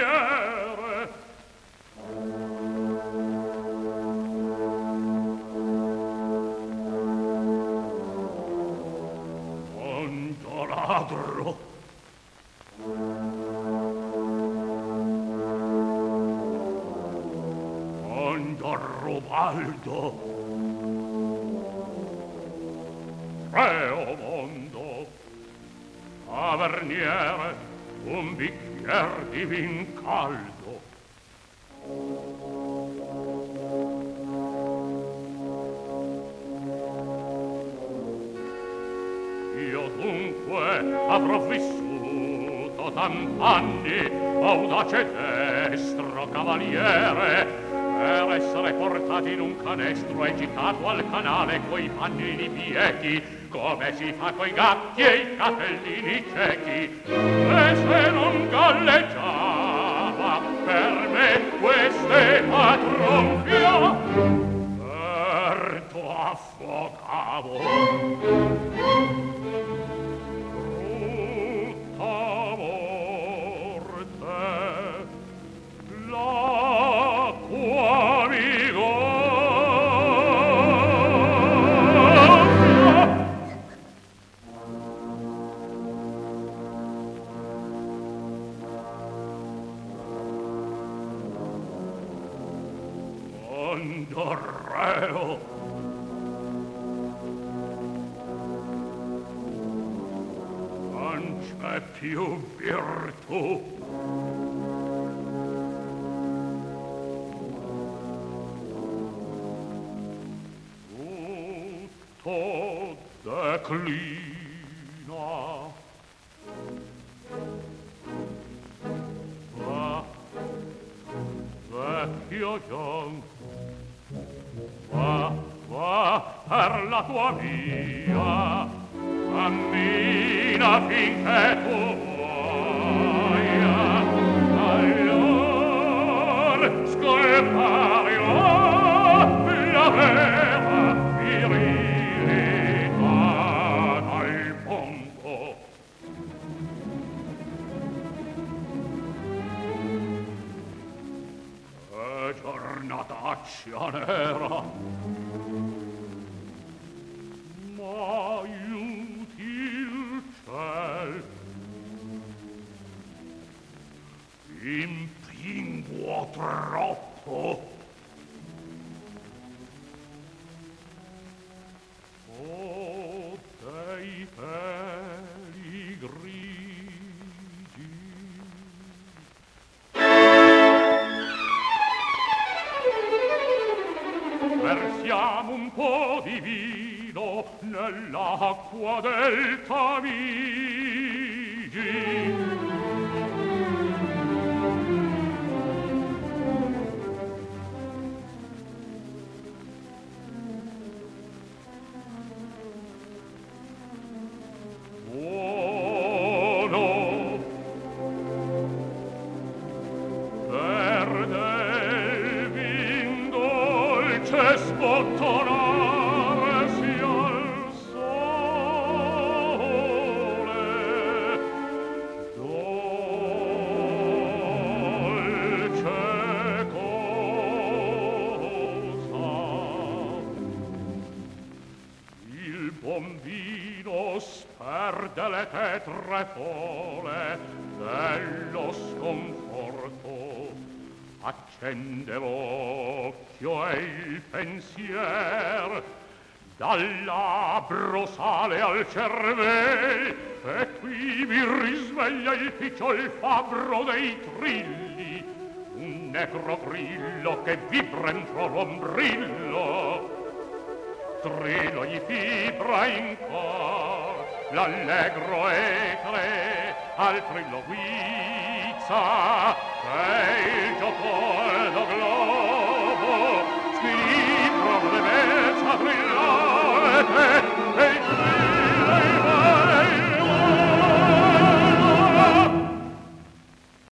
cavaliere. Quanto ladro! Rubaldo, reo mondo, taverniere, un bicchier di vin caldo. Io dunque avrò vissuto tant'anni, audace destro cavaliere, per essere portato in un canestro e gittato al canale coi pannini biechi, come si fa coi gatti e i capellini ciechi. E se non galleggiava per me quest'eta tronfia, certo affogavo. Reo, non c'è più virtù. Tutto declina. Va, vecchio Gian, va per la tua via, cammina finché tu vuoia, allor scomparirà la vera virilità al mondo. Che giornataccia nera, impinguo troppo. Oh, dei peli grigi. Versiamo un po' di vino nell'acqua del Tamigi. Spottonarsi al sole, dolce cosa. Il bombino sperde le tetre fole dello sconforto, accende l'occhio e il pensier, dal labbro sale al cervel, e qui mi risveglia il picciol fabbro dei trilli, un negro grillo che vibra entro l'ombrillo. Trillo gli vibra in cor, l'allegro etere al trillo guizza, e il gioco